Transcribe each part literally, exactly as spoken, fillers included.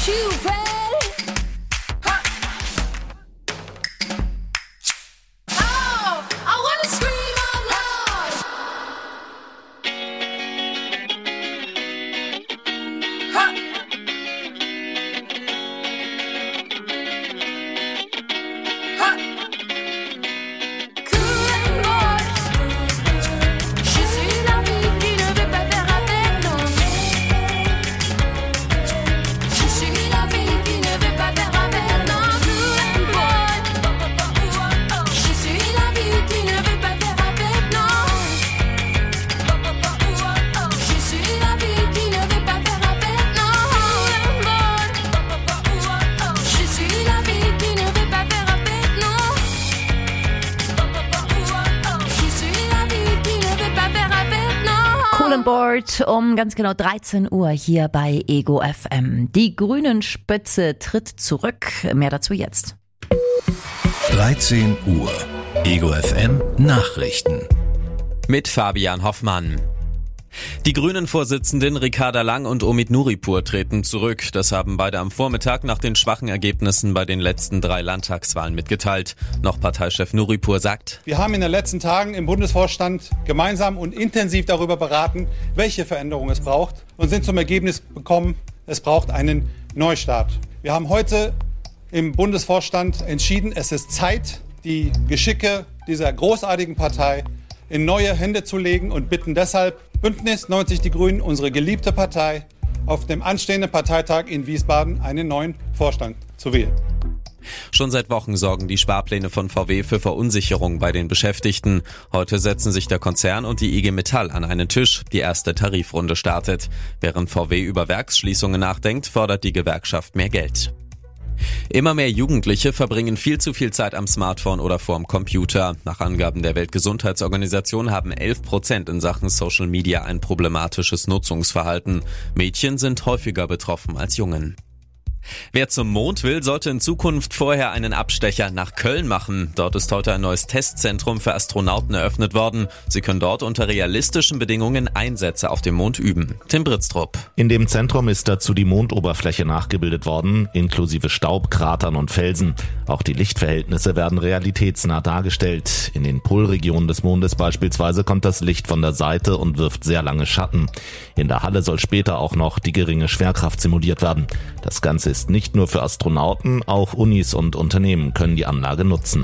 Cupid. Board um ganz genau dreizehn Uhr hier bei Ego F M. Die grünen Spitze tritt zurück. Mehr dazu jetzt. dreizehn Uhr. Ego F M Nachrichten. Mit Fabian Hoffmann. Die Grünen-Vorsitzenden Ricarda Lang und Omid Nuripur treten zurück. Das haben beide am Vormittag nach den schwachen Ergebnissen bei den letzten drei Landtagswahlen mitgeteilt. Noch Parteichef Nuripur sagt: Wir haben in den letzten Tagen im Bundesvorstand gemeinsam und intensiv darüber beraten, welche Veränderungen es braucht, und sind zum Ergebnis gekommen, es braucht einen Neustart. Wir haben heute im Bundesvorstand entschieden, es ist Zeit, die Geschicke dieser großartigen Partei in neue Hände zu legen, und bitten deshalb Bündnis neunzig Die Grünen, unsere geliebte Partei, auf dem anstehenden Parteitag in Wiesbaden einen neuen Vorstand zu wählen. Schon seit Wochen sorgen die Sparpläne von V W für Verunsicherung bei den Beschäftigten. Heute setzen sich der Konzern und die I G Metall an einen Tisch. Die erste Tarifrunde startet. Während V W über Werksschließungen nachdenkt, fordert die Gewerkschaft mehr Geld. Immer mehr Jugendliche verbringen viel zu viel Zeit am Smartphone oder vorm Computer. Nach Angaben der Weltgesundheitsorganisation haben elf Prozent in Sachen Social Media ein problematisches Nutzungsverhalten. Mädchen sind häufiger betroffen als Jungen. Wer zum Mond will, sollte in Zukunft vorher einen Abstecher nach Köln machen. Dort ist heute ein neues Testzentrum für Astronauten eröffnet worden. Sie können dort unter realistischen Bedingungen Einsätze auf dem Mond üben. Tim Britztrup. In dem Zentrum ist dazu die Mondoberfläche nachgebildet worden, inklusive Staub, Kratern und Felsen. Auch die Lichtverhältnisse werden realitätsnah dargestellt. In den Polregionen des Mondes beispielsweise kommt das Licht von der Seite und wirft sehr lange Schatten. In der Halle soll später auch noch die geringe Schwerkraft simuliert werden. Das Ganze ist nicht nur für Astronauten, auch Unis und Unternehmen können die Anlage nutzen.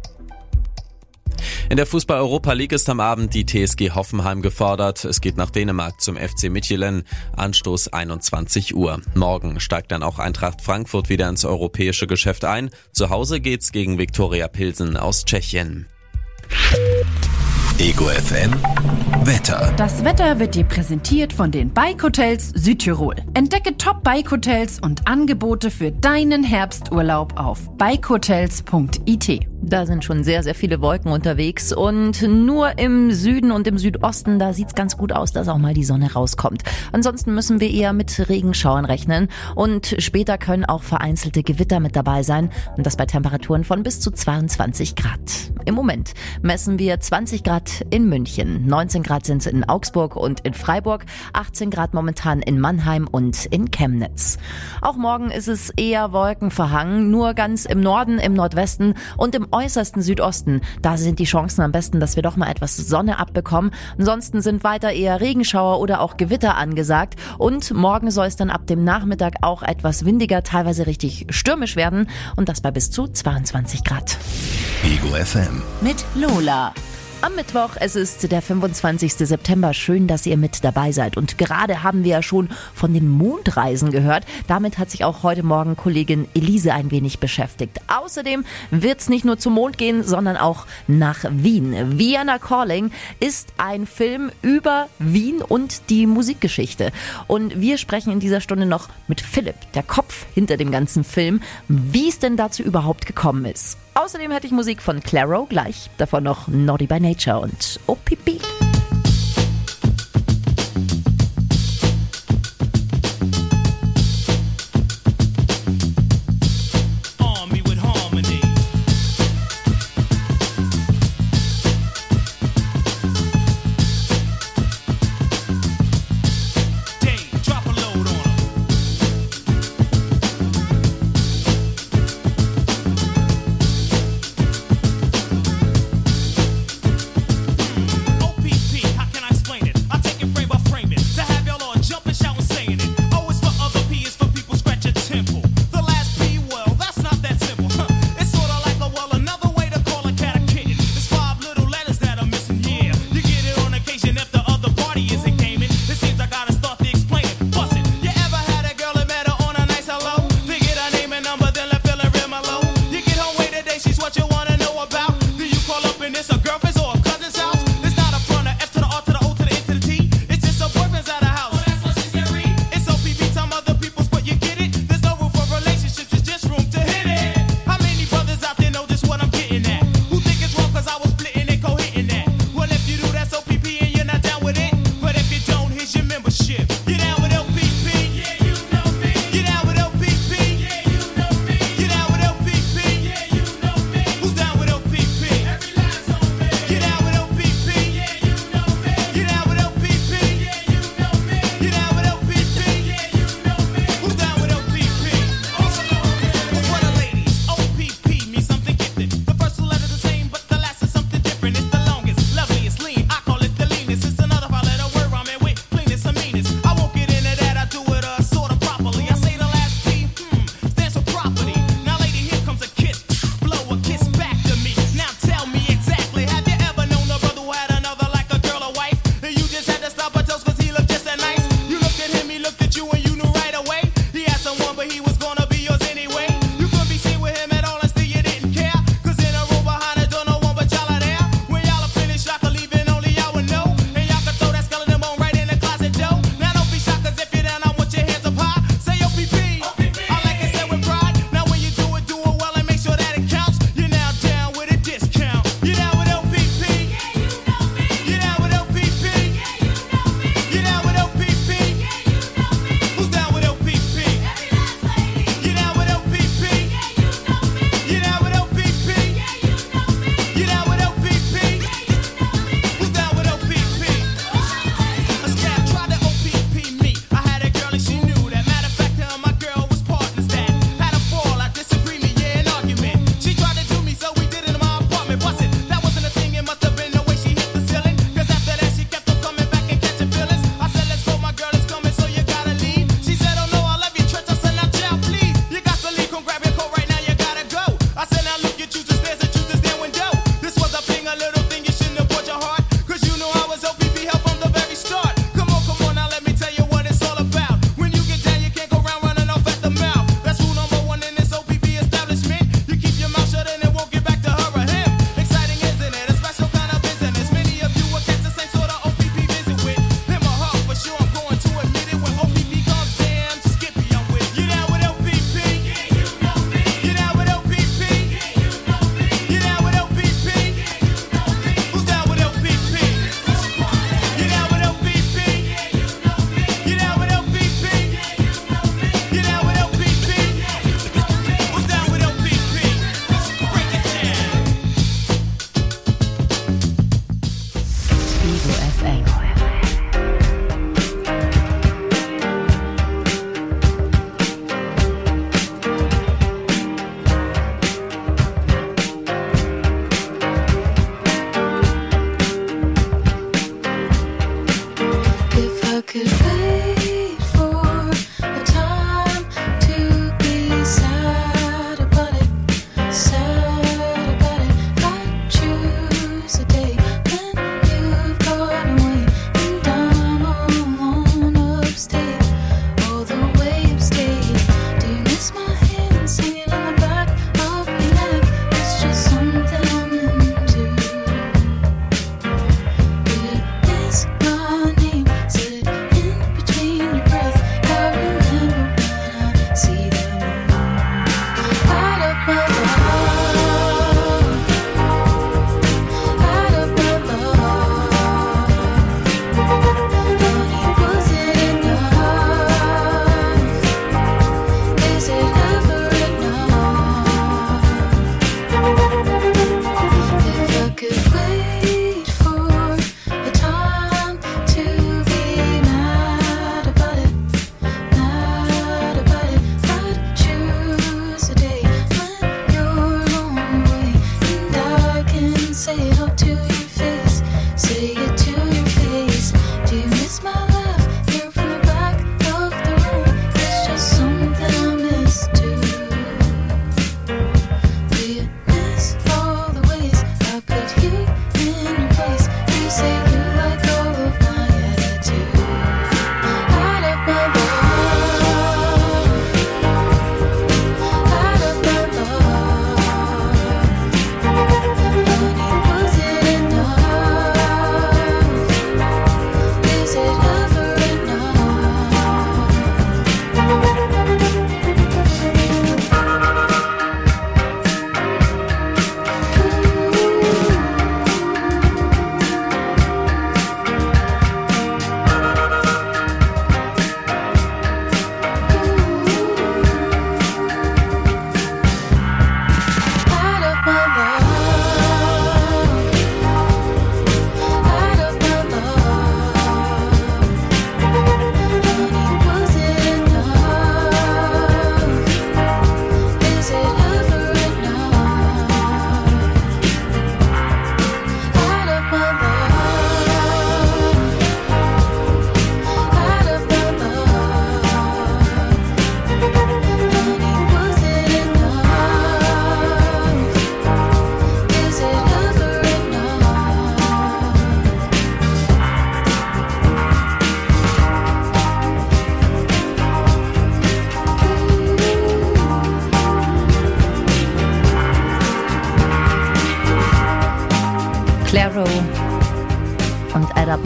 In der Fußball-Europa League ist am Abend die T S G Hoffenheim gefordert. Es geht nach Dänemark zum F C Midtjylland. Anstoß einundzwanzig Uhr. Morgen steigt dann auch Eintracht Frankfurt wieder ins europäische Geschäft ein. Zu Hause geht's gegen Viktoria Pilsen aus Tschechien. Ego F M Wetter. Das Wetter wird dir präsentiert von den Bike Hotels Südtirol. Entdecke Top-Bike Hotels und Angebote für deinen Herbsturlaub auf bike hotels punkt i t. Da sind schon sehr, sehr viele Wolken unterwegs, und nur im Süden und im Südosten, da sieht's ganz gut aus, dass auch mal die Sonne rauskommt. Ansonsten müssen wir eher mit Regenschauern rechnen, und später können auch vereinzelte Gewitter mit dabei sein, und das bei Temperaturen von bis zu zweiundzwanzig Grad. Im Moment messen wir zwanzig Grad in München, neunzehn Grad sind es in Augsburg und in Freiburg, achtzehn Grad momentan in Mannheim und in Chemnitz. Auch morgen ist es eher wolkenverhangen, nur ganz im Norden, im Nordwesten und im äußersten Südosten. Da sind die Chancen am besten, dass wir doch mal etwas Sonne abbekommen. Ansonsten sind weiter eher Regenschauer oder auch Gewitter angesagt. Und morgen soll es dann ab dem Nachmittag auch etwas windiger, teilweise richtig stürmisch werden. Und das bei bis zu zweiundzwanzig Grad. Ego F M Mit Lola. Am Mittwoch, es ist der fünfundzwanzigsten September. Schön, dass ihr mit dabei seid. Und gerade haben wir ja schon von den Mondreisen gehört. Damit hat sich auch heute Morgen Kollegin Elise ein wenig beschäftigt. Außerdem wird es nicht nur zum Mond gehen, sondern auch nach Wien. Vienna Calling ist ein Film über Wien und die Musikgeschichte. Und wir sprechen in dieser Stunde noch mit Philipp, der Kopf hinter dem ganzen Film, wie es denn dazu überhaupt gekommen ist. Außerdem hätte ich Musik von Claro, gleich davon noch Naughty by Nature und O P P. stop a toast cause he looked just that nice. You looked at him, he looked at you, and you knew right away. He had someone, but he was gonna be yours anyway. You couldn't be seen with him at all, and still you didn't care. Cause in a room behind the door, no one but y'all are there. When y'all are finished, y'all can leave and only y'all would know. And y'all can throw that skeleton bone right in the closet door. Now don't be shocked, cause if you're down, I want your hands up high. Say O P P, I like it said with pride. Now when you do it, do it well and make sure that it counts. You're now down with a discount. You're down with O P P. You're down with O P P.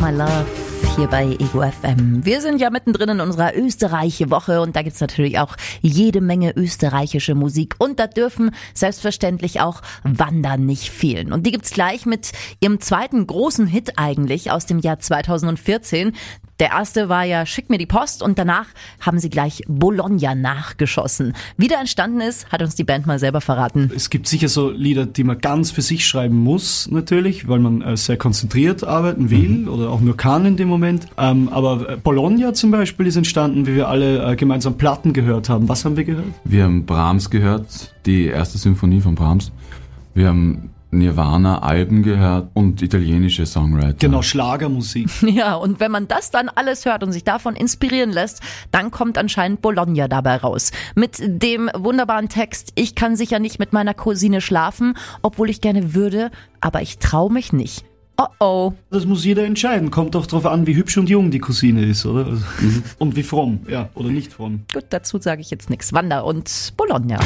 My Love hier bei Ego F M. Wir sind ja mittendrin in unserer Österreich-Woche und da gibt's natürlich auch jede Menge österreichische Musik und da dürfen selbstverständlich auch Wanda nicht fehlen. Und die gibt's gleich mit ihrem zweiten großen Hit eigentlich aus dem Jahr zweitausendvierzehn. Der erste war ja Schick mir die Post und danach haben sie gleich Bologna nachgeschossen. Wie der entstanden ist, hat uns die Band mal selber verraten. Es gibt sicher so Lieder, die man ganz für sich schreiben muss, natürlich, weil man äh, sehr konzentriert arbeiten will mhm. oder auch nur kann in dem Moment. Ähm, aber Bologna zum Beispiel ist entstanden, wie wir alle äh, gemeinsam Platten gehört haben. Was haben wir gehört? Wir haben Brahms gehört, die erste Symphonie von Brahms. Wir haben Nirvana-Alben gehört und italienische Songwriter. Genau, Schlagermusik. Ja, und wenn man das dann alles hört und sich davon inspirieren lässt, dann kommt anscheinend Bologna dabei raus. Mit dem wunderbaren Text, ich kann sicher nicht mit meiner Cousine schlafen, obwohl ich gerne würde, aber ich traue mich nicht. Oh oh. Das muss jeder entscheiden. Kommt doch drauf an, wie hübsch und jung die Cousine ist, oder? Also, mhm. Und wie fromm, ja, oder nicht fromm. Gut, dazu sage ich jetzt nichts. Wanda und Bologna.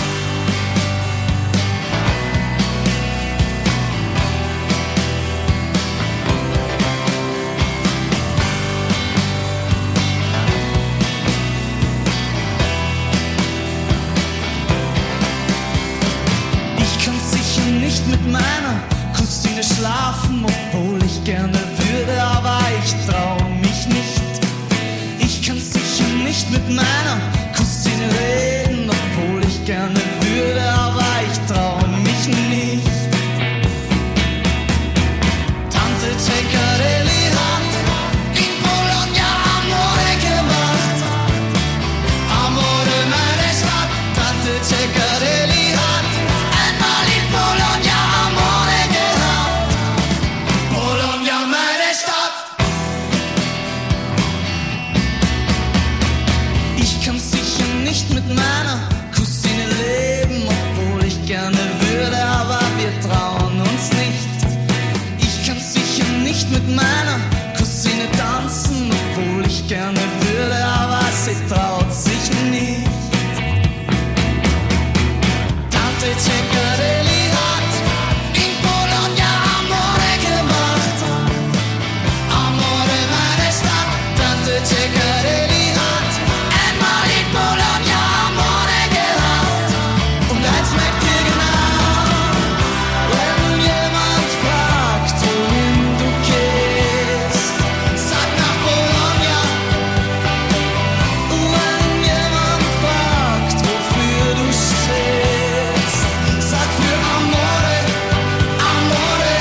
Nicht mit meiner Cousine schlafen, obwohl ich gerne würde, aber ich trau mich nicht. Ich kann sicher nicht mit meiner Cousine reden, obwohl ich gerne würde, aber ich trau mich nicht. Tante Ceccarelli hat in Bologna Amore gemacht. Amore meine Stadt, Tante Ceccarelli hat einmal in Bologna Amore gehabt. Bologna meine Stadt. Ich kann sicher nicht mit meiner Cousine leben, obwohl ich gerne würde, aber wir trauen uns nicht. Ich kann sicher nicht mit meiner Cousine tanzen, obwohl ich gerne würde, aber sie traut sich nicht. Tante Ceccarelli hat in Bologna Amore gemacht. Amore meine Stadt, Tante Ceccarelli hat einmal in Bologna Amore gehabt. Und eins merkt ihr genau, wenn jemand fragt, wohin du gehst, sag nach Bologna. Wenn jemand fragt, wofür du stehst, sag für Amore, Amore.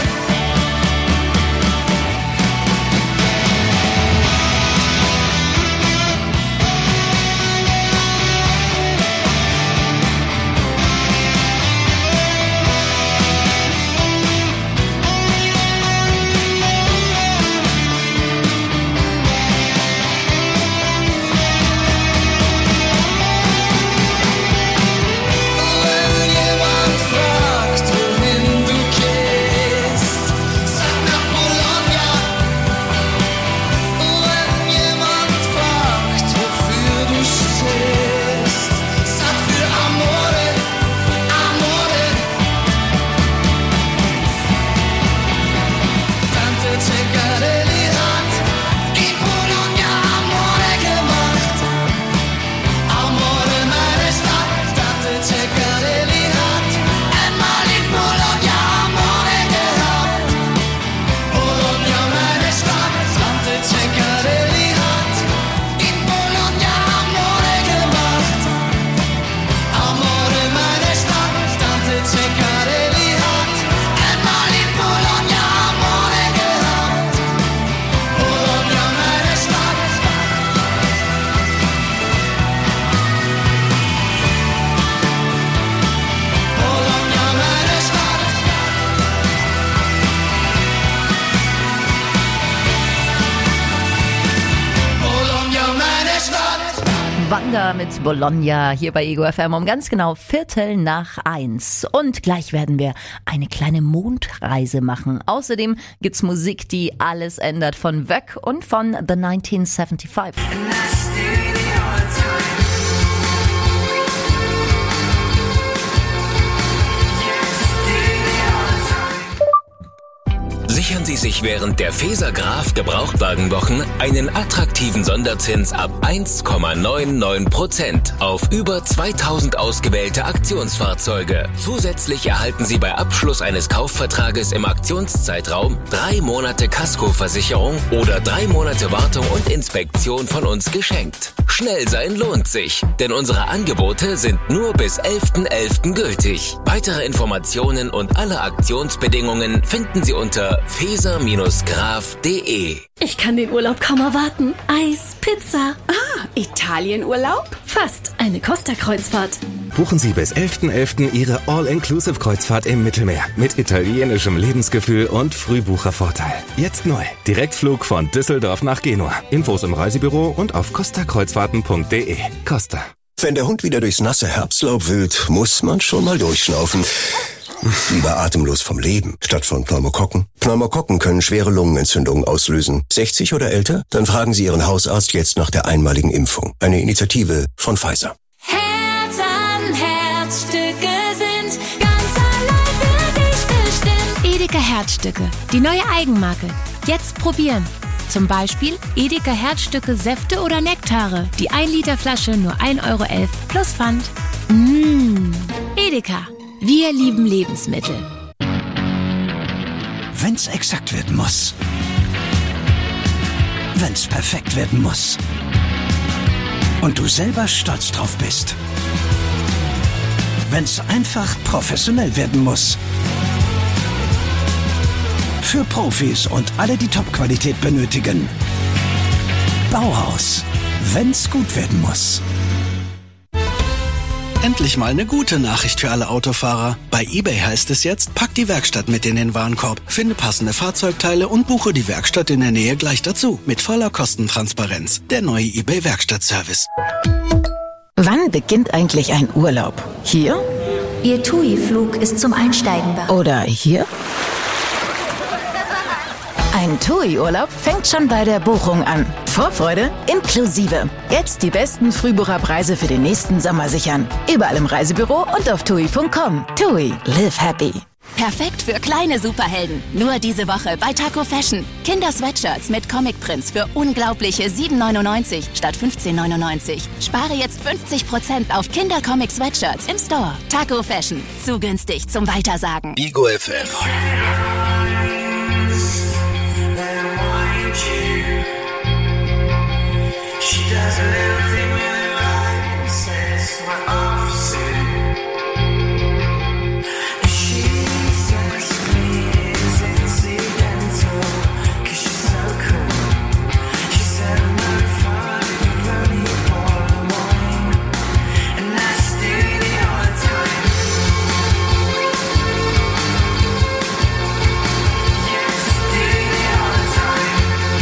Wenn jemand fragt, wohin du gehst, sag nach Bologna. Wenn jemand fragt, wofür du stehst, sag für Amore, Amore. Tante Ceccarelli hat in Bologna Amore gemacht. Amore meine Stadt, Tante Ceccarelli hat einmal in Bologna Amore gehabt. Bologna meine Stadt, Tante Ceccarelli hat in Bologna Amore gemacht. Amore meine Stadt, Tante Ceccarelli hat einmal in Bologna Amore gehabt. Bologna meine Stadt. Bologna meine Stadt. Bologna meine Stadt. Wanda mit Bologna hier bei Ego F M um ganz genau Viertel nach eins. Und gleich werden wir eine kleine Mondreise machen. Außerdem gibt's Musik, die alles ändert von Vöck und von The neunzehnhundertfünfundsiebzig. Sichern Sie sich während der Feser Graf Gebrauchtwagenwochen einen attraktiven Sonderzins ab eins Komma neunundneunzig Prozent auf über zweitausend ausgewählte Aktionsfahrzeuge. Zusätzlich erhalten Sie bei Abschluss eines Kaufvertrages im Aktionszeitraum drei Monate Kaskoversicherung oder drei Monate Wartung und Inspektion von uns geschenkt. Schnell sein lohnt sich, denn unsere Angebote sind nur bis elften elften gültig. Weitere Informationen und alle Aktionsbedingungen finden Sie unter feser graf punkt de. Ich kann den Urlaub kaum erwarten. Eis, Pizza. Ah, Italienurlaub? Fast eine Costa-Kreuzfahrt. Buchen Sie bis elften elften Ihre All-Inclusive-Kreuzfahrt im Mittelmeer mit italienischem Lebensgefühl und Frühbuchervorteil. Jetzt neu. Direktflug von Düsseldorf nach Genua. Infos im Reisebüro und auf costa kreuzfahrten punkt de. Costa. Wenn der Hund wieder durchs nasse Herbstlaub wühlt, muss man schon mal durchschnaufen. Lieber atemlos vom Leben, statt von Pneumokokken. Pneumokokken können schwere Lungenentzündungen auslösen. sechzig oder älter? Dann fragen Sie Ihren Hausarzt jetzt nach der einmaligen Impfung. Eine Initiative von Pfizer. Herz an Herzstücke sind ganz allein für dich bestimmt. Edeka Herzstücke, die neue Eigenmarke. Jetzt probieren. Zum Beispiel Edeka Herzstücke Säfte oder Nektare. Die ein Liter Flasche nur ein Euro elf plus Pfand. Mmh. Edeka. Wir lieben Lebensmittel. Wenn's exakt werden muss. Wenn's perfekt werden muss. Und du selber stolz drauf bist. Wenn's einfach professionell werden muss. Für Profis und alle, die Top-Qualität benötigen. Bauhaus. Wenn's gut werden muss. Endlich mal eine gute Nachricht für alle Autofahrer. Bei eBay heißt es jetzt, pack die Werkstatt mit in den Warenkorb, finde passende Fahrzeugteile und buche die Werkstatt in der Nähe gleich dazu. Mit voller Kostentransparenz. Der neue eBay Werkstattservice. Wann beginnt eigentlich ein Urlaub? Hier? Ihr T U I-Flug ist zum Einsteigen bereit. Oder hier? Ein T U I-Urlaub fängt schon bei der Buchung an. Vorfreude inklusive. Jetzt die besten Frühbucherpreise für den nächsten Sommer sichern. Überall im Reisebüro und auf tui punkt com. T U I, live happy. Perfekt für kleine Superhelden. Nur diese Woche bei Taco Fashion. Kinder-Sweatshirts mit Comic-Prints für unglaubliche sieben neunundneunzig statt fünfzehn neunundneunzig. Spare jetzt fünfzig Prozent auf Kinder-Comic-Sweatshirts im Store. Taco Fashion. Zu günstig zum Weitersagen. Ego F M. She does a little thing with her eyes, says we're opposite. She says me is incidental, cause she's so cool. She said I'm not far from you all the wine, and I just do it all the time. Yes, do it all the time.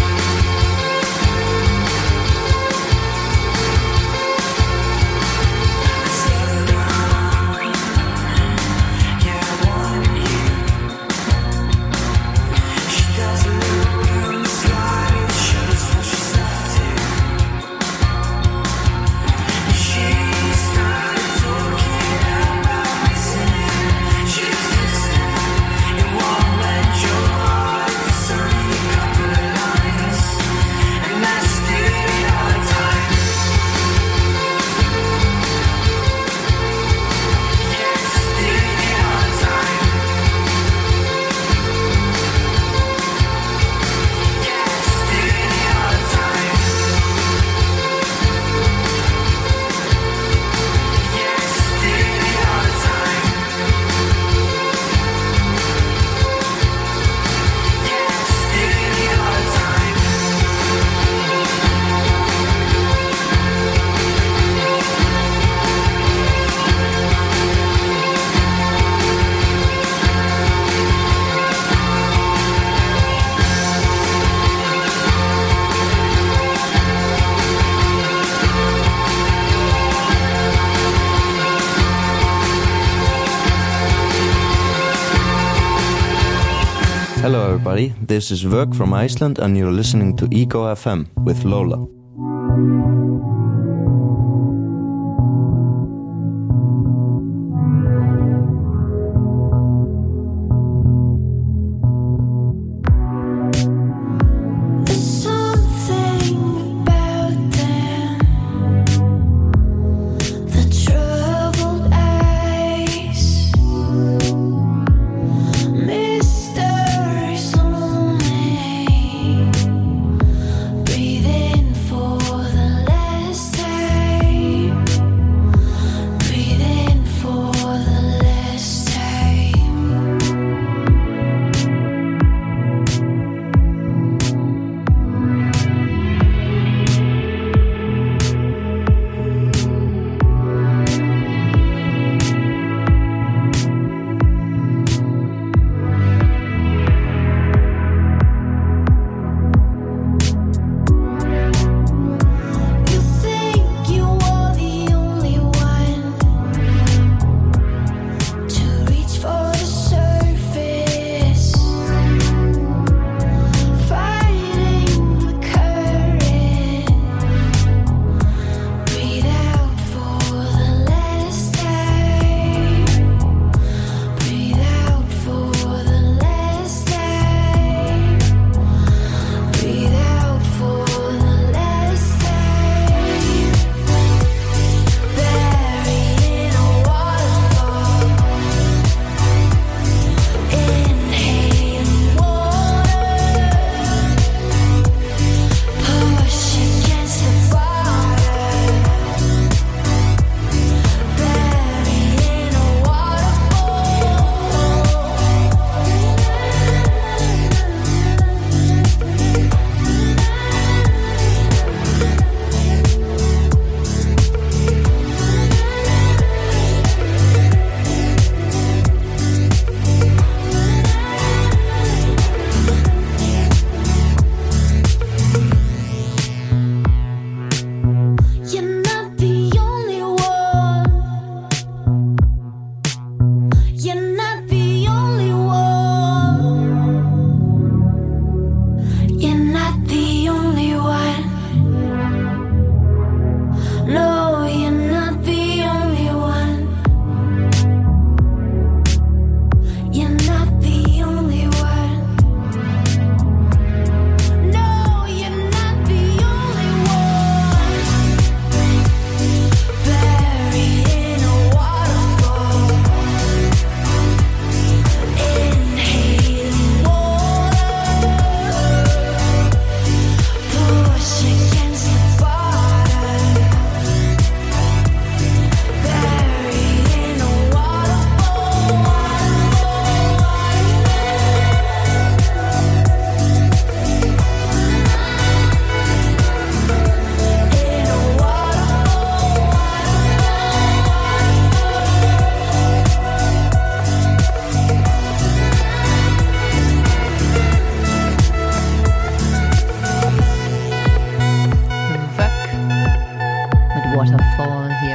Hello everybody, this is Vörk from Iceland and you're listening to Ego F M with Lola.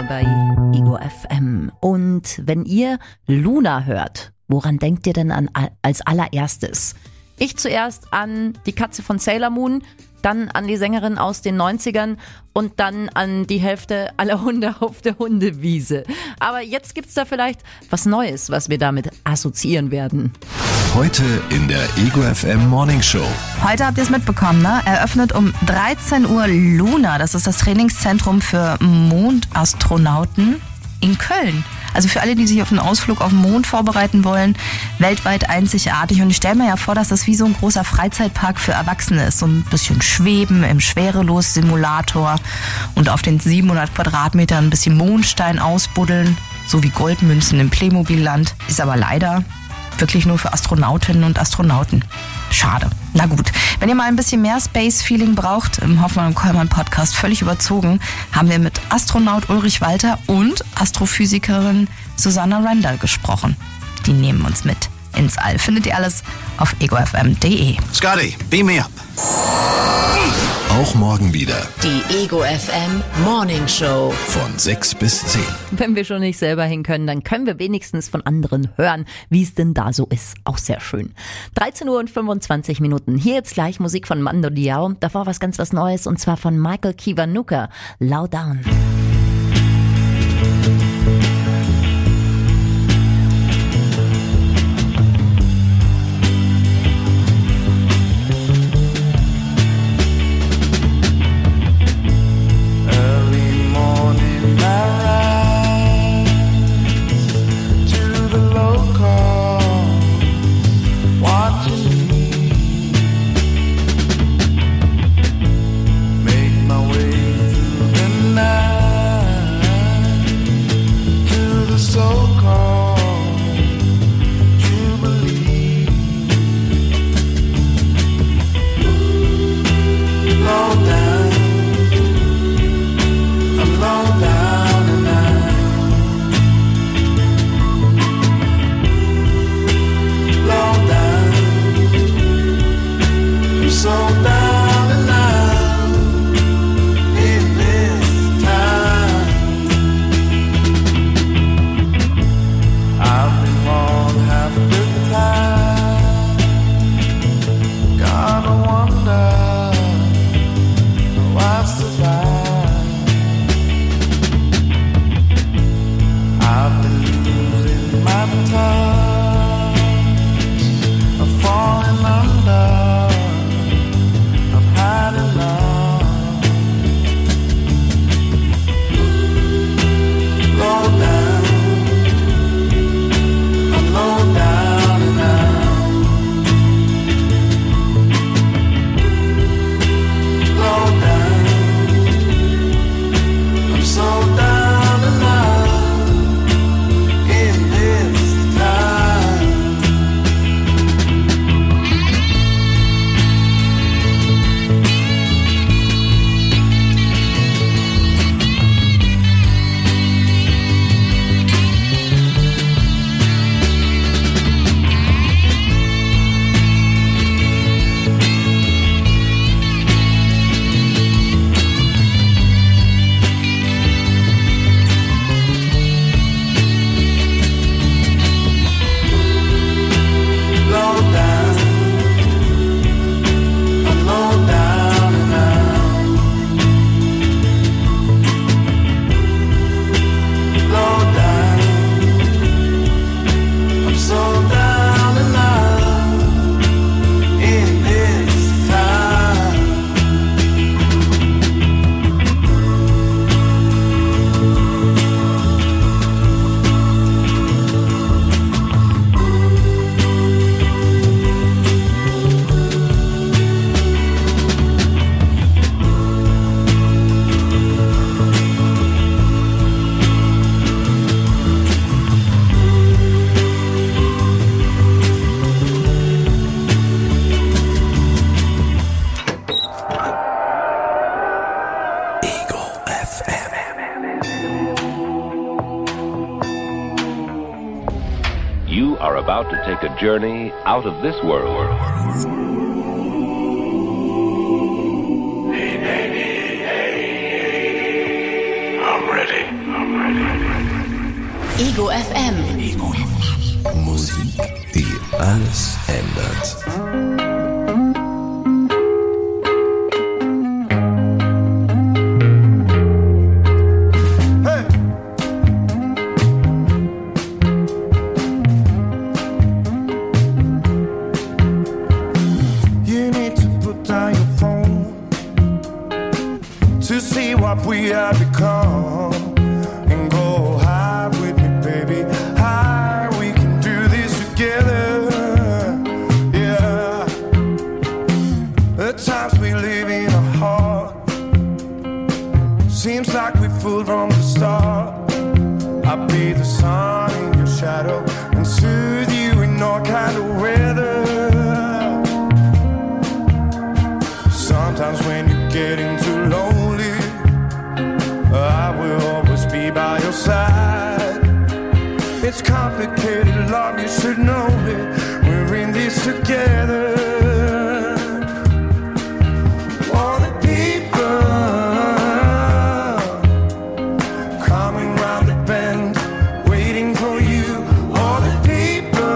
hier bei Ego F M. Und wenn ihr Luna hört, woran denkt ihr denn an, als allererstes? Ich zuerst an die Katze von Sailor Moon, dann an die Sängerin aus den neunzigern und dann an die Hälfte aller Hunde auf der Hundewiese. Aber jetzt gibt's da vielleicht was Neues, was wir damit assoziieren werden. Heute in der Ego F M Morning Show. Heute habt ihr es mitbekommen, ne? Eröffnet um dreizehn Uhr Luna. Das ist das Trainingszentrum für Mondastronauten in Köln. Also für alle, die sich auf einen Ausflug auf den Mond vorbereiten wollen, weltweit einzigartig. Und ich stelle mir ja vor, dass das wie so ein großer Freizeitpark für Erwachsene ist. So ein bisschen Schweben im Schwerelos-Simulator und auf den siebenhundert Quadratmetern ein bisschen Mondstein ausbuddeln, so wie Goldmünzen im Playmobil-Land. Ist aber leider wirklich nur für Astronautinnen und Astronauten. Schade. Na gut, wenn ihr mal ein bisschen mehr Space-Feeling braucht, im Hoffmann und Kollmann Podcast völlig überzogen, haben wir mit Astronaut Ulrich Walter und Astrophysikerin Susanna Randall gesprochen. Die nehmen uns mit ins All. Findet ihr alles auf ego f m punkt d e. Scotty, beam me up. Auch morgen wieder. Die Ego F M Morning Show. Von sechs bis zehn. Wenn wir schon nicht selber hin können, dann können wir wenigstens von anderen hören, wie es denn da so ist. Auch sehr schön. dreizehn Uhr und fünfundzwanzig Minuten. Hier jetzt gleich Musik von Mando Diao. Davor was ganz was Neues und zwar von Michael Kiwanuka. Low Down. You are about to take a journey out of this world. Hey, baby, hey, I'm ready. I'm ready. Ego F M. Musik, die alles ändert. We have become, and go high with me, baby. High, we can do this together. Yeah, the times we live in are hard. Seems like we fooled from the start. I'll be the sun in your shadow and soothe you in all kind of weather. Sometimes when you're getting too lonely, I will always be by your side. It's complicated love, you should know it. We're in this together. All the people coming round the bend, waiting for you. All the people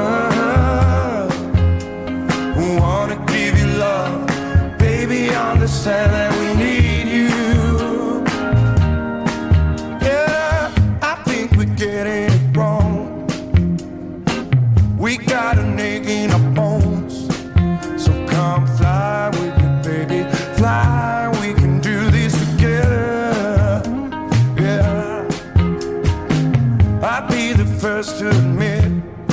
who wanna give you love, baby, understand that we need you. Getting it wrong. We got an ache in our bones. So come fly with me, baby. Fly, we can do this together. Yeah, I'll be the first to admit,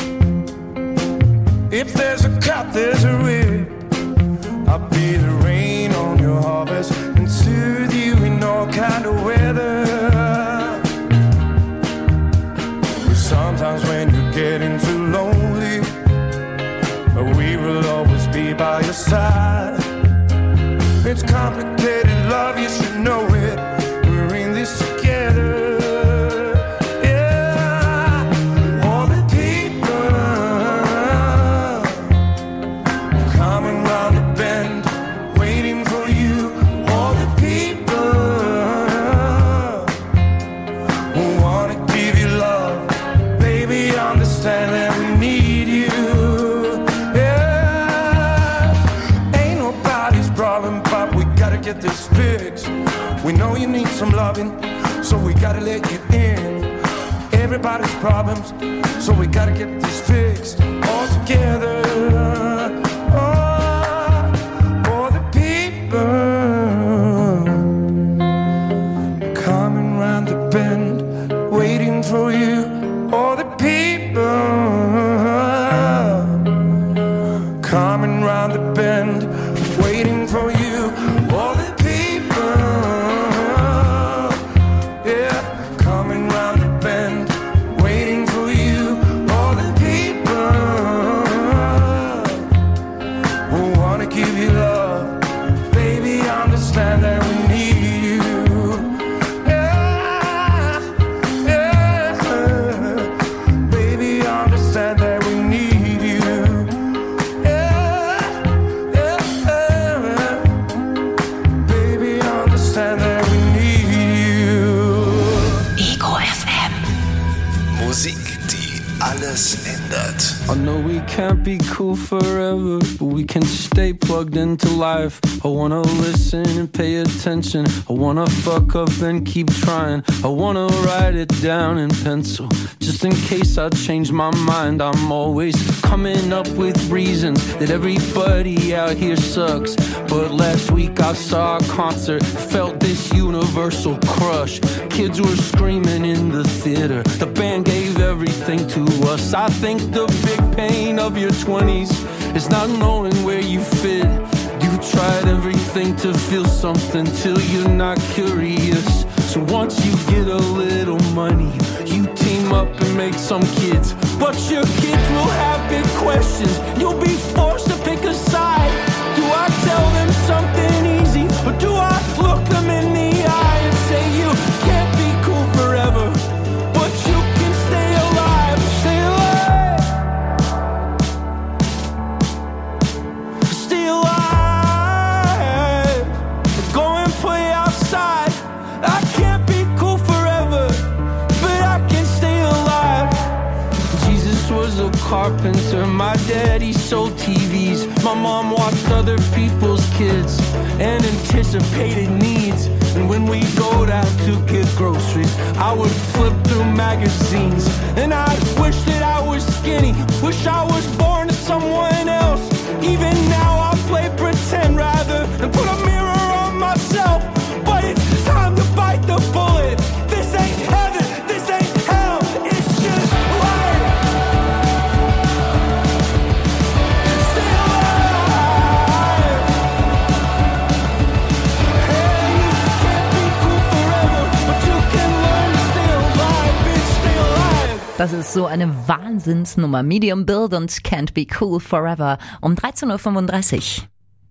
if there's a cut, there's a rip. I'll be the rain on your harvest and soothe you in all kind of weather. Sometimes when you're getting too lonely, we will always be by your side. It's complicated love, you should know it. We're in this together. Yeah, all the people coming round the bend, waiting for you. All the people who wanna give you love, understand that we need you. Yeah, ain't nobody's problem, but we gotta get this fixed. We know you need some loving, so we gotta let you in. Everybody's problems, so we gotta get this fixed all together. Oh, all the people coming round the bend, waiting for you. All the people coming round the bend, waiting for you. All the people, yeah, coming round the bend, waiting for you. All the people who wanna give you love, baby, understand that we need you. That we need you. Yeah, yeah, yeah. Baby, understand that we need you. Ego F M. Musik, die alles ändert. I know we can't be cool forever, but we can stay plugged into life. I wanna listen and pay attention. I wanna fuck up and keep trying. I wanna write it down in pencil, just in case I change my mind. I'm always coming up with reasons that everybody out here sucks. But last week I saw a concert, felt this universal crush. Kids were screaming in the theater, the band gave everything to us. I think the big pain of your twenties is not knowing where you fit. You tried everything to feel something till you're not curious. So once you get a little money, you team up and make some kids. But your kids will have big questions. You'll be forced to pick a side. Do I tell them something easy, or do I look them in the eye and say you can't be cool forever, but you can stay alive, stay alive, stay alive. Go and play outside. I can't be cool forever, but I can stay alive. carpenter. My daddy sold T Vs. My mom watched other people's kids and anticipated needs. And when we go down to get groceries, I would flip through magazines. And I wish that I was skinny, wish I was born to someone else. Even now I play pretend rather than put a mirror on myself. But it's time to bite the bullet. This ain't heaven, this ain't hell, it's just life. Stay alive. Hey, you can't be cool forever, but you can learn to stay alive, bitch, stay alive. Das ist so eine Wahnsinnsnummer. Medium Build und Can't Be Cool Forever um dreizehn Uhr fünfunddreißig.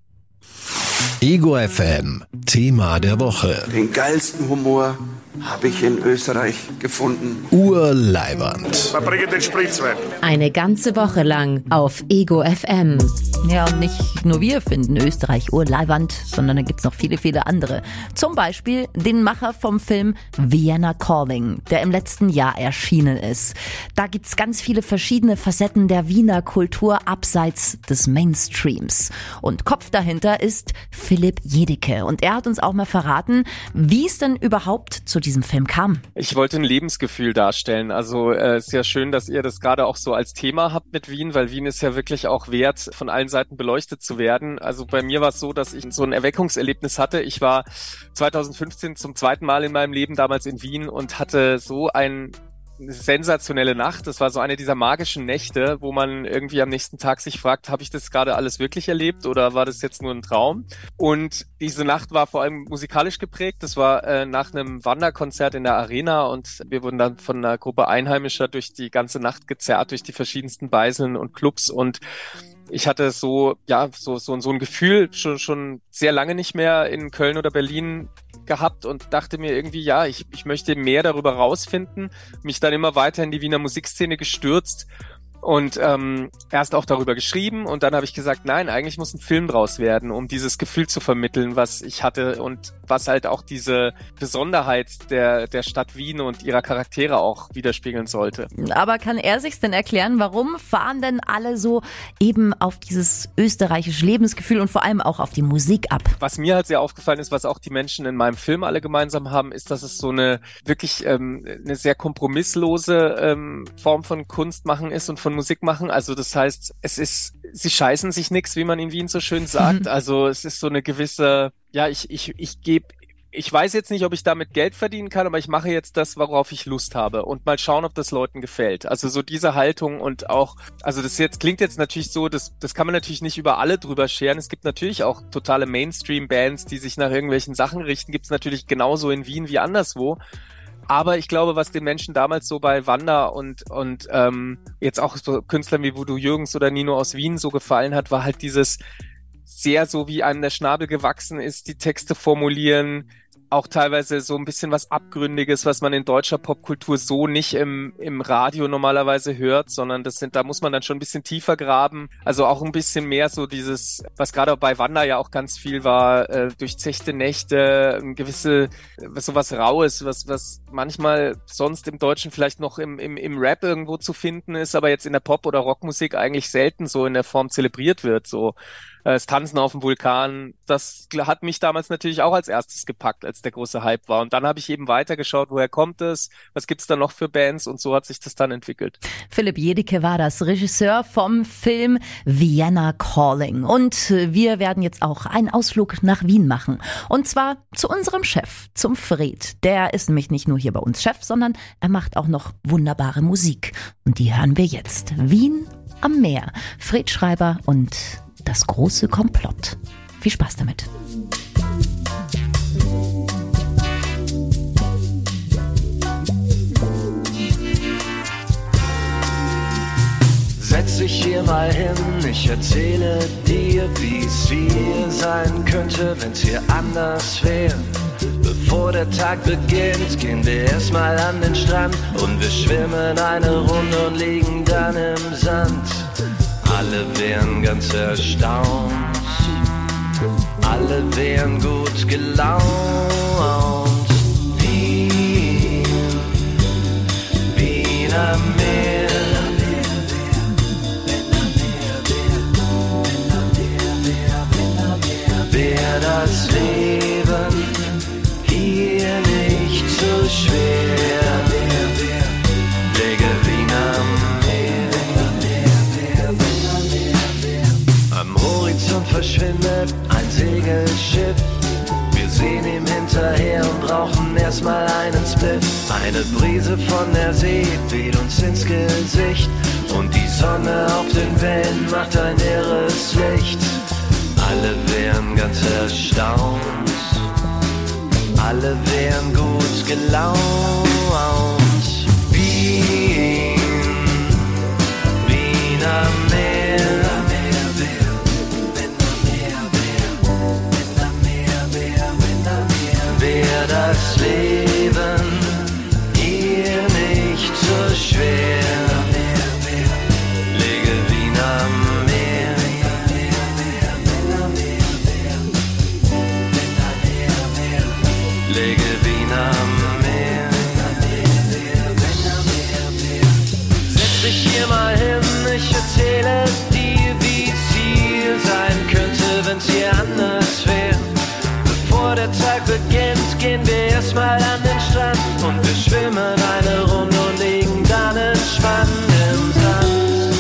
Ego F M, Thema der Woche. Den geilsten Humor habe ich in Österreich gefunden. Urleibernd. Man bringt den Spritzwein. Eine ganze Woche lang auf Ego F M. Ja, und nicht nur wir finden Österreich urleibernd, sondern da gibt's noch viele, viele andere. Zum Beispiel den Macher vom Film Vienna Calling, der im letzten Jahr erschienen ist. Da gibt's ganz viele verschiedene Facetten der Wiener Kultur abseits des Mainstreams. Und Kopf dahinter ist Philipp Jedicke. Und er hat uns auch mal verraten, wie es denn überhaupt zu diesem Film kam. Ich wollte ein Lebensgefühl darstellen. Also äh, ist ja schön, dass ihr das gerade auch so als Thema habt mit Wien, weil Wien ist ja wirklich auch wert, von allen Seiten beleuchtet zu werden. Also bei mir war es so, dass ich so ein Erweckungserlebnis hatte. Ich war zweitausendfünfzehn zum zweiten Mal in meinem Leben damals in Wien und hatte so ein eine sensationelle Nacht. Das war so eine dieser magischen Nächte, wo man irgendwie am nächsten Tag sich fragt, habe ich das gerade alles wirklich erlebt oder war das jetzt nur ein Traum? Und diese Nacht war vor allem musikalisch geprägt. Das war äh, nach einem Wanderkonzert in der Arena und wir wurden dann von einer Gruppe Einheimischer durch die ganze Nacht gezerrt, durch die verschiedensten Beiseln und Clubs und ich hatte so, ja, so, so, so ein Gefühl schon, schon sehr lange nicht mehr in Köln oder Berlin gehabt und dachte mir irgendwie, ja, ich, ich möchte mehr darüber rausfinden, mich dann immer weiter in die Wiener Musikszene gestürzt und ähm, erst auch darüber geschrieben und dann habe ich gesagt, nein, eigentlich muss ein Film draus werden, um dieses Gefühl zu vermitteln, was ich hatte und was halt auch diese Besonderheit der, der Stadt Wien und ihrer Charaktere auch widerspiegeln sollte. Aber kann er sich's denn erklären, warum fahren denn alle so eben auf dieses österreichische Lebensgefühl und vor allem auch auf die Musik ab? Was mir halt sehr aufgefallen ist, was auch die Menschen in meinem Film alle gemeinsam haben, ist, dass es so eine wirklich ähm, eine sehr kompromisslose ähm, Form von Kunst machen ist und von Musik machen. Also das heißt, es ist, sie scheißen sich nix, wie man in Wien so schön sagt. Mhm. Also es ist so eine gewisse, ja, ich, ich, ich gebe, ich weiß jetzt nicht, ob ich damit Geld verdienen kann, aber ich mache jetzt das, worauf ich Lust habe und mal schauen, ob das Leuten gefällt. Also so diese Haltung und auch, also das jetzt klingt jetzt natürlich so, das, das kann man natürlich nicht über alle drüber scheren. Es gibt natürlich auch totale Mainstream-Bands, die sich nach irgendwelchen Sachen richten, gibt es natürlich genauso in Wien wie anderswo. Aber ich glaube, was den Menschen damals so bei Wanda und und ähm, jetzt auch so Künstlern wie Voodoo Jürgens oder Nino aus Wien so gefallen hat, war halt dieses sehr so, wie einem der Schnabel gewachsen ist, die Texte formulieren, auch teilweise so ein bisschen was Abgründiges, was man in deutscher Popkultur so nicht im im Radio normalerweise hört, sondern das sind, da muss man dann schon ein bisschen tiefer graben. Also auch ein bisschen mehr so dieses, was gerade bei Wanda ja auch ganz viel war, äh, durchzechte Nächte, ein gewisse, so was Raues, was was manchmal sonst im Deutschen vielleicht noch im im im Rap irgendwo zu finden ist, aber jetzt in der Pop- oder Rockmusik eigentlich selten so in der Form zelebriert wird, so. Das Tanzen auf dem Vulkan, das hat mich damals natürlich auch als erstes gepackt, als der große Hype war. Und dann habe ich eben weitergeschaut, woher kommt es, was gibt's da noch für Bands und so hat sich das dann entwickelt. Philipp Jedicke war das, Regisseur vom Film Vienna Calling. Und wir werden jetzt auch einen Ausflug nach Wien machen. Und zwar zu unserem Chef, zum Fred. Der ist nämlich nicht nur hier bei uns Chef, sondern er macht auch noch wunderbare Musik. Und die hören wir jetzt. Wien am Meer. Fred Schreiber und das große Komplott. Viel Spaß damit. Setz dich hier mal hin, ich erzähle dir, wie's hier sein könnte, wenn's hier anders wäre. Bevor der Tag beginnt, gehen wir erstmal an den Strand und wir schwimmen eine Runde und liegen dann im Sand. Alle wären ganz erstaunt, alle wären gut gelaunt. Wien, Wien am Meer, schwer. Lege Wien am Meer. Am Horizont verschwindet ein Segelschiff. Wir sehen ihm hinterher und brauchen erstmal einen Spliff. Eine Brise von der See weht uns ins Gesicht und die Sonne auf den Wellen macht ein irres Licht. Alle wären ganz erstaunt, alle wären gut gelaunt. Wien, Wien am Meer. Wär das Leben hier nicht so schwer, lege Wien am Meer. Lege Wien am Meer. Setz dich hier mal hin, ich erzähle dir, wie es hier sein könnte, wenn's hier anders wäre. Bevor der Tag beginnt, gehen wir erstmal an den Strand und wir schwimmen eine Runde und liegen dann entspannt im Sand.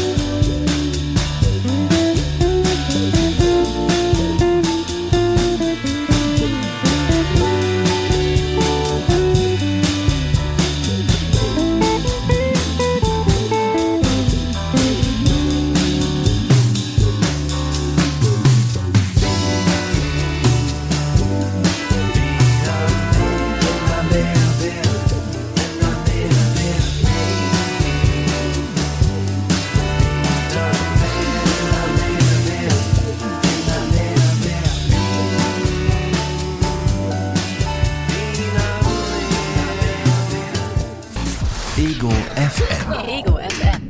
Ego F M. Ego F M.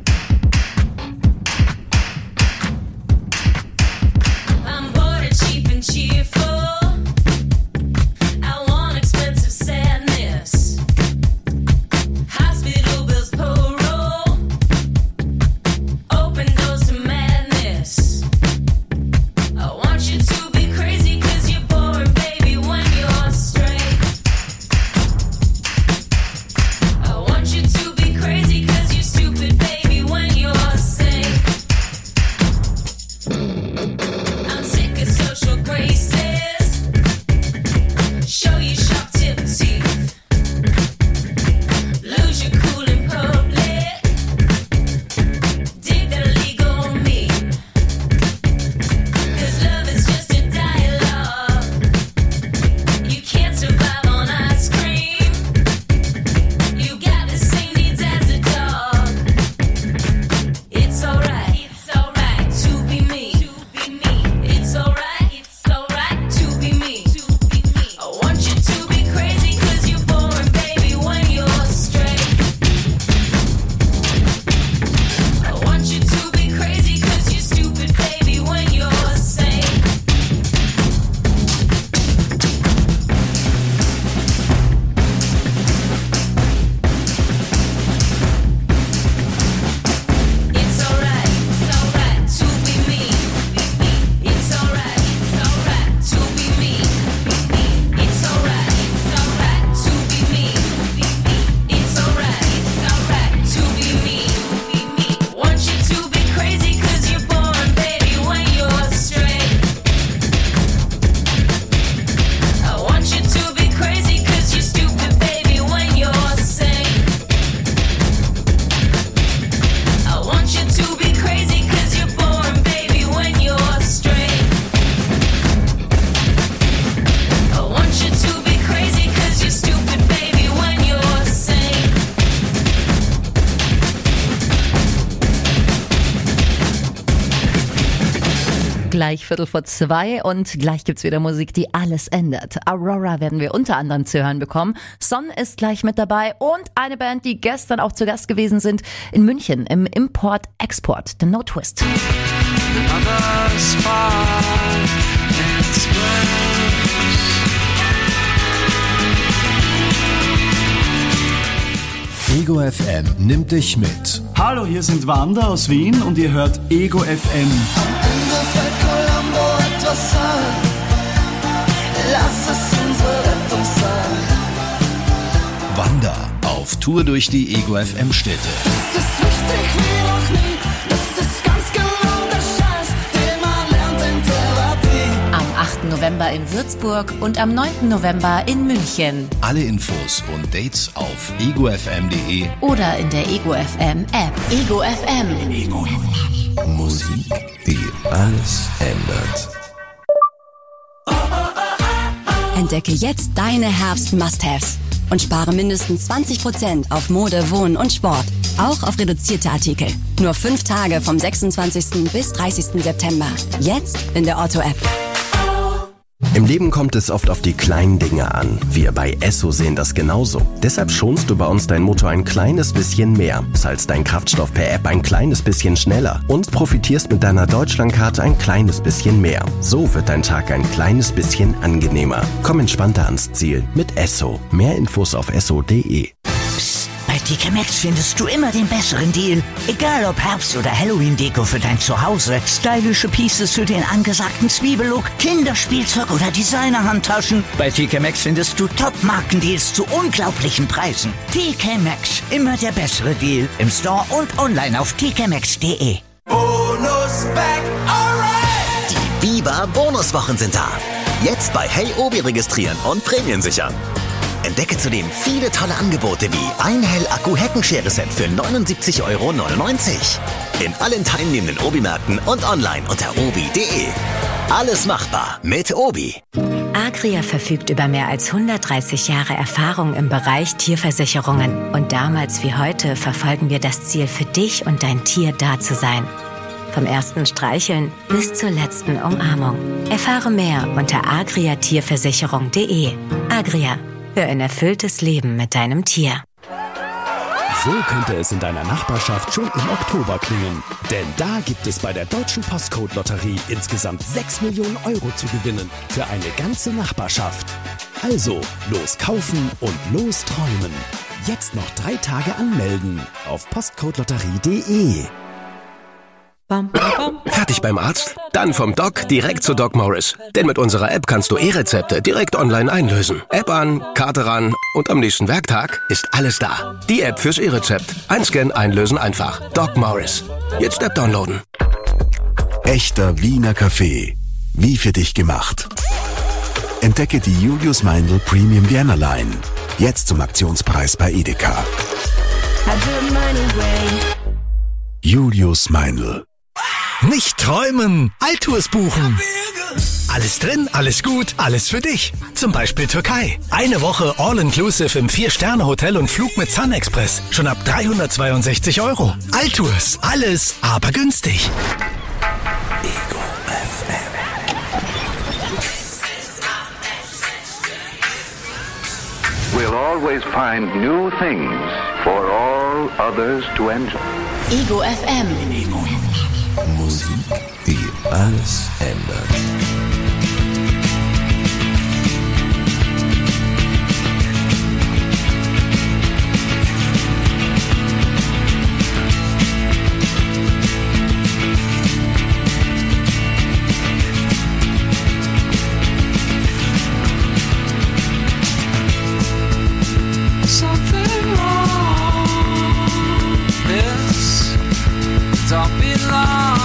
I'm bored and cheap and cheerful. I want expensive sadness. Hospital bills payroll. Open doors to madness. I want you to be crazy 'cause you're boring, baby, when you're straight. I want you to be crazy 'cause you're stupid, baby, when you're sane. I'm sick of social graces. Show your sharp tip teeth. Lose your cool in public. Dig that illegal mean. 'Cause love is just a dialogue. You can't survive on ice cream. You got the same needs as a dog. It's alright, it's alright to be me. It's alright, it's alright to be me. I want you to be crazy 'cause you're boring, baby, when you're straight. I want you to be crazy 'cause you're stupid, baby, when you're sane. It's alright, it's alright to be me. It's alright, it's alright to be me. It's alright, it's alright to be me. It's alright, it's alright to be me. Want you to be crazy 'cause you're born, baby, when you're straight. I want you to be crazy 'cause you're stupid, baby, when you're sane. I want you to be crazy 'cause you're born, baby, when you're straight. I want you to be crazy 'cause you're stupid, baby, when you're sane. Gleich Viertel vor zwei und gleich gibt's wieder Musik, die alles ändert. Aurora werden wir unter anderem zu hören bekommen. Son ist gleich mit dabei und eine Band, die gestern auch zu Gast gewesen sind in München im Import-Export, The No Twist. Ego F M nimmt dich mit. Hallo, hier sind Wanda aus Wien und ihr hört Ego F M. Colombo etwas sein. Lass es unsere Rettung sein. Tour durch die Ego F M Städte. Das ist wichtig wie noch nie. Das ist ganz genau der Scheiß, den man lernt in Therapie. Am achten November in Würzburg und am neunten November in München. Alle Infos und Dates auf ego f m punkt d e Oder in der Ego F M App. Ego F M. Ego F M. Musik, die alles ändert. Entdecke jetzt deine Herbst-Must-Haves und spare mindestens zwanzig Prozent auf Mode, Wohnen und Sport. Auch auf reduzierte Artikel. Nur fünf Tage vom sechsundzwanzigsten bis dreißigsten September. Jetzt in der Otto-App. Im Leben kommt es oft auf die kleinen Dinge an. Wir bei Esso sehen das genauso. Deshalb schonst du bei uns dein Motor ein kleines bisschen mehr, zahlst deinen Kraftstoff per App ein kleines bisschen schneller und profitierst mit deiner Deutschlandkarte ein kleines bisschen mehr. So wird dein Tag ein kleines bisschen angenehmer. Komm entspannter ans Ziel mit Esso. Mehr Infos auf esso punkt de. Bei T K Maxx findest du immer den besseren Deal. Egal ob Herbst- oder Halloween-Deko für dein Zuhause, stylische Pieces für den angesagten Zwiebellook, Kinderspielzeug oder Designer-Handtaschen. Bei T K Maxx findest du Top-Markendeals zu unglaublichen Preisen. T K Maxx, immer der bessere Deal. Im Store und online auf t k maxx punkt de. Bonus Back, alright! Die Biber Bonuswochen sind da. Jetzt bei Hey Obi registrieren und Prämien sichern. Entdecke zudem viele tolle Angebote wie ein Hell-Akku-Heckenschere-Set für neunundsiebzig Euro neunundneunzig. In allen teilnehmenden Obi-Märkten und online unter obi punkt de. Alles machbar mit Obi. Agria verfügt über mehr als hundertdreißig Jahre Erfahrung im Bereich Tierversicherungen. Und damals wie heute verfolgen wir das Ziel, für dich und dein Tier da zu sein. Vom ersten Streicheln bis zur letzten Umarmung. Erfahre mehr unter agria tierversicherung punkt de. Agria. Für ein erfülltes Leben mit deinem Tier. So könnte es in deiner Nachbarschaft schon im Oktober klingen. Denn da gibt es bei der Deutschen Postcode-Lotterie insgesamt sechs Millionen Euro zu gewinnen. Für eine ganze Nachbarschaft. Also, los kaufen und los träumen. Jetzt noch drei Tage anmelden auf postcodelotterie punkt de. Fertig beim Arzt? Dann vom Doc direkt zu Doc Morris. Denn mit unserer App kannst du E-Rezepte direkt online einlösen. App an, Karte ran und am nächsten Werktag ist alles da. Die App fürs E-Rezept. Einscannen, einlösen einfach. Doc Morris. Jetzt App downloaden. Echter Wiener Kaffee. Wie für dich gemacht. Entdecke die Julius Meindl Premium Vienna Line. Jetzt zum Aktionspreis bei Edeka. Julius Meindl. Nicht träumen, Altours buchen. Alles drin, alles gut, alles für dich. Zum Beispiel Türkei. Eine Woche All-Inclusive im vier-Sterne-Hotel und Flug mit Sun Express. Schon ab dreihundertzweiundsechzig Euro. Altours, alles, aber günstig. Ego F M. We'll always find new things for all others to enjoy. Ego F M. Musik, die alles ändert. Something wrong. This don't belong.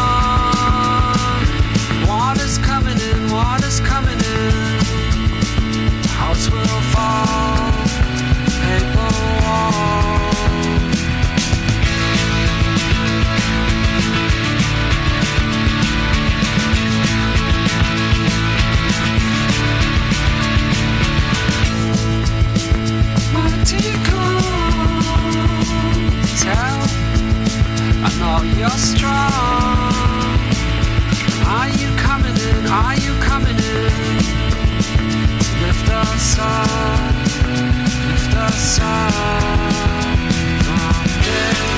Water's coming in, water's coming in. House will fall, paper wall. My tickle, tell, I know you're strong. Are you coming in? Are you coming in? To lift us up, lift us up from this.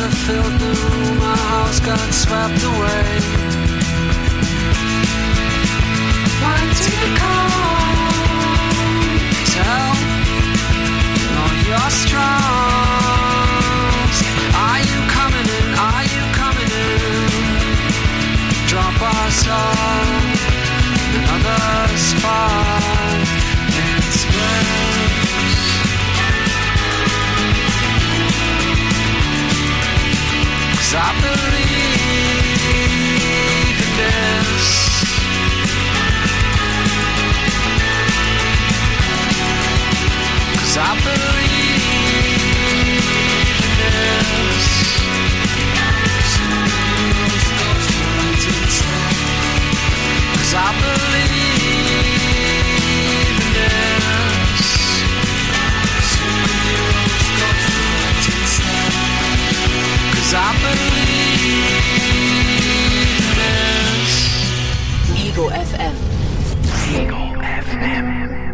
that filled the room, our house got swept away. Why did you come? Tell, no, you're strong. Are you coming in? Are you coming in? Drop us off another spot. It's best. 'Cause I believe in this. 'Cause I believe in this. 'Cause I believe in this. 'Cause I believe in this. Ego F M. Ego F M.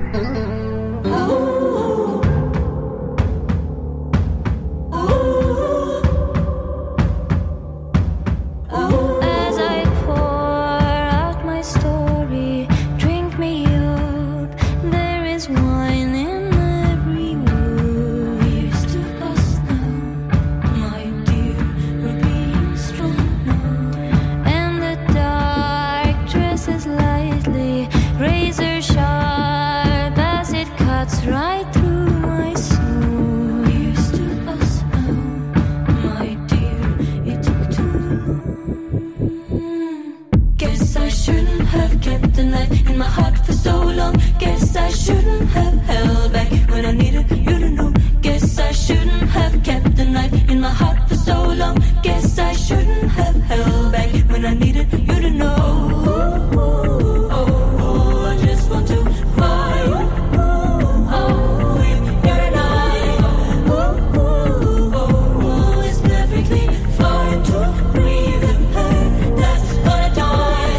As I pour out my story, drink me up. There is wine in every wood. Here's to us now, my dear. We're being strong now. And the dark dresses lightly, razor sharp as it cuts right through my soul. Here's to us now, my dear. It took too long. Guess I shouldn't have kept the knife in my heart for so long. Guess I shouldn't have held back when I needed you to know. Guess I shouldn't have kept the knife in my heart for so long. Guess I shouldn't have held back when I needed you to know. Oh, I just want to cry. Oh, you're an eye. Oh, it's perfectly fine to breathe in her. That's gonna die.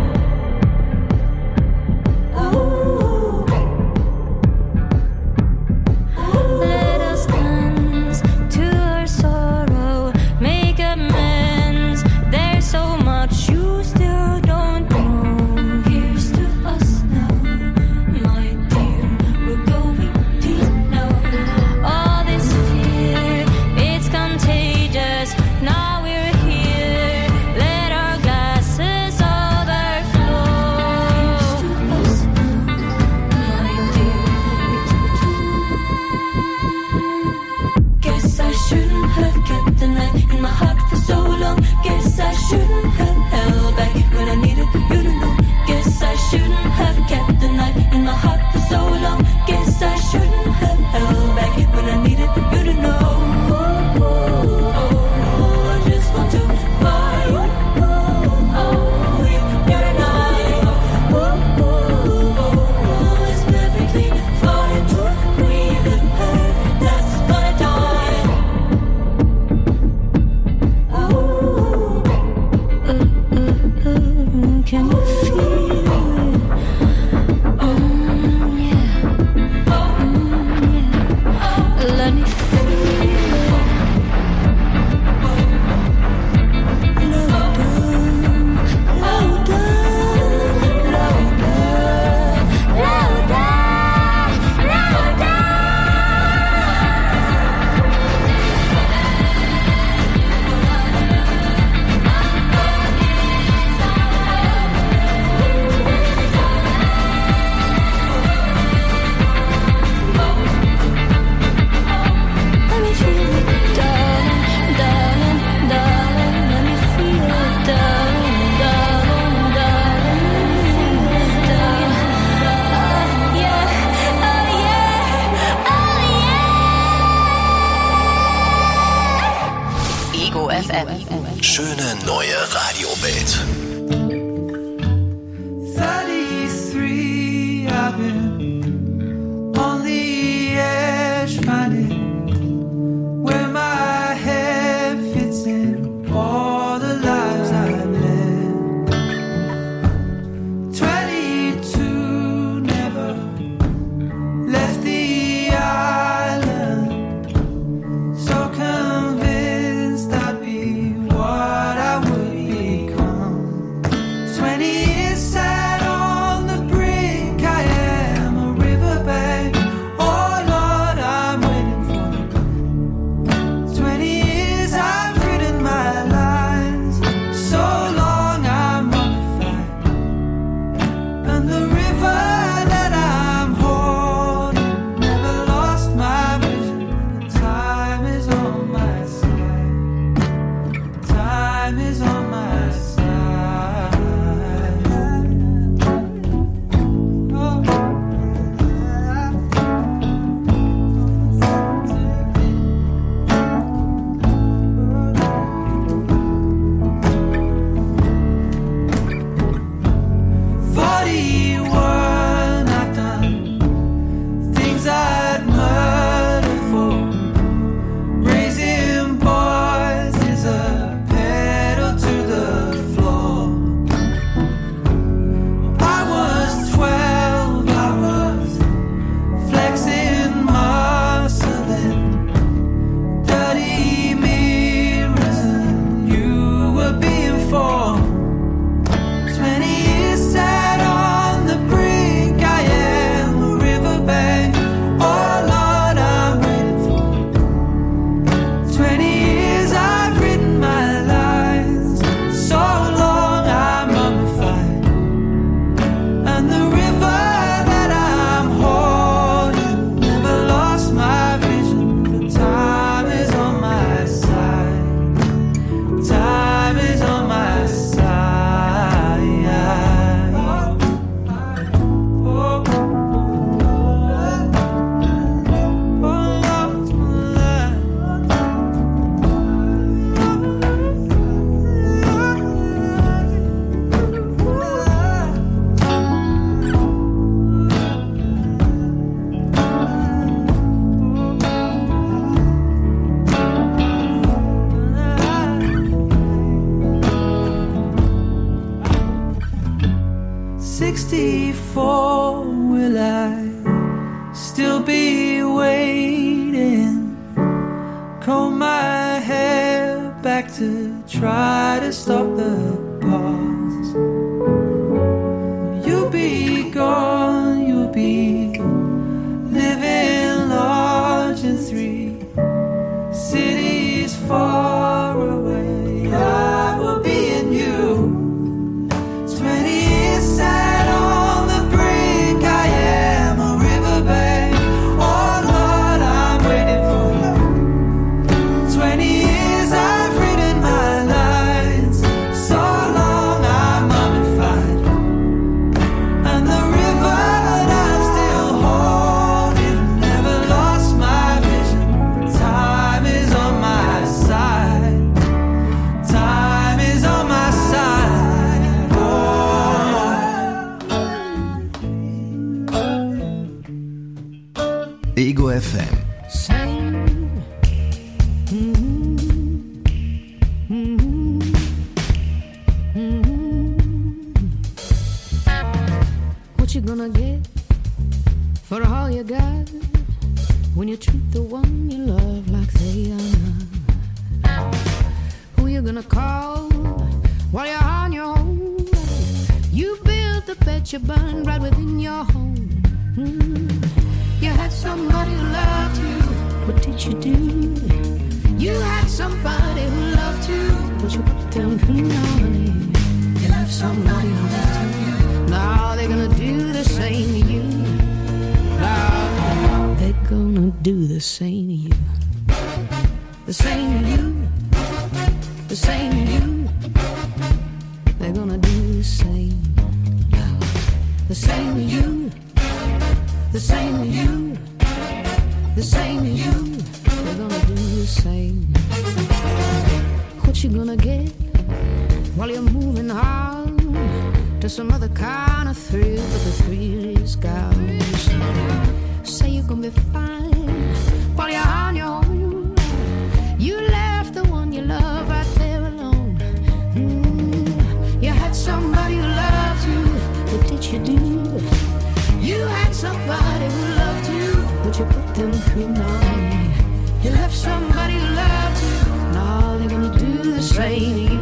Let us dance to our sorrow, make amends. There's so much you still don't know. Here's to us now, my dear. We're going deep now. All this fear, it's contagious. Now we're here. Let our glasses overflow. Here's to us now, my dear. It took too long. Guess I shouldn't have kept the knife in my heart for so long. Guess I shouldn't have held back when I needed you to know. Guess I shouldn't have kept the knife in my heart for so long. Guess I shouldn't have held back when I needed you to know. Oh, I just want to cry. Oh, you're an eye. Oh, it's perfectly fine to breathe in her. That's gonna die. Can you feel it? Oh, yeah. Oh, yeah. Let me feel it. Louder, louder, louder, louder, louder. Let me feel it, darling, darling, darling. Let me feel it, darling, darling, darling. Darling. Oh yeah, oh yeah, oh yeah. Ego F M. Schöne neue Radiowelt. thirty-three, I've been on the edge, finding where my head fits in all the lives I've led. twenty-two, never left the island, so convinced I'd sixty-four, will I still be waiting? Comb my hair back to try to stop the pause. You'll be gone, you'll be living large in three cities far away. I will be in you. Twenty years sat on the brink. I am a riverbank. Oh Lord, I'm waiting for you. Twenty years I've written my lines. So long I'm mummified. And the river that I'm still holding never lost my vision. Time is on my side. Time is on my side. Oh. Ego F M. What you gonna get for all you got when you treat the one you love like they are not? Who you gonna call while you're on your own? You built the bed you burned right within your home. Mm. You had somebody who loved you. What did you do? You had somebody who loved you, but you put them through honey. You left somebody who loved you. Now they're gonna do the same to you. Now they're gonna do the same to you. The same to you. The same to you. They're gonna do the same. Now the same to you. The same to you. The same to you. They're gonna do the same. What you gonna get while you're moving on to some other kind of thrill, but the thrill is gone. Say you're gonna be fine while you're on your own. You left the one you love right there alone. Mm. You had somebody who loved you. What did you do? You had somebody who loved you, but you put them through money. You left somebody who loved you. Now they're gonna do the same to you.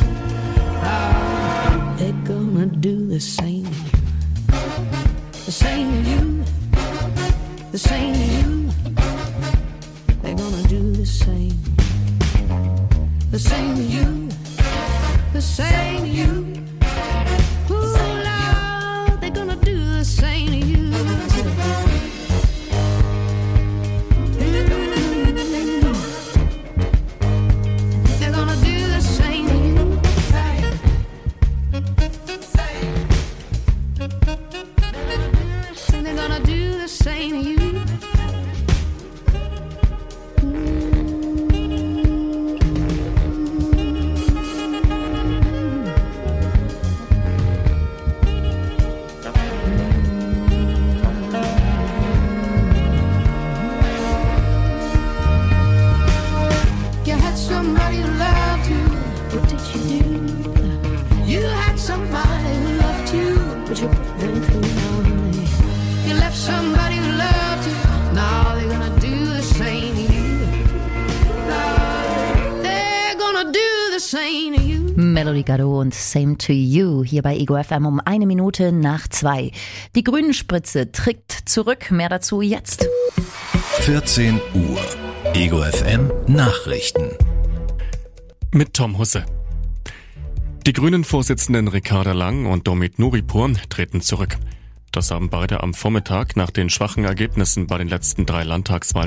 Now they're gonna do the same to you. The same to you. The same to you. They're gonna do the same. The same to you. The same to you. Ooh, Lord, they're gonna do the same to you. They're gonna do the same to you. They're gonna do the same to you. You had somebody who loved you. What did you do? You had somebody who loved you, but you put them through money. You left somebody who loved you. Now they're gonna do the same to you. Now they're gonna do the same to you. Melody Gardot und Same to You hier bei Ego F M um eine Minute nach zwei. Die Grünenspritze trägt zurück. Mehr dazu jetzt. vierzehn Uhr. Ego F M Nachrichten. Mit Tom Husse. Die Grünen-Vorsitzenden Ricarda Lang und Domit Nuripur treten zurück. Das haben beide am Vormittag nach den schwachen Ergebnissen bei den letzten drei Landtagswahlen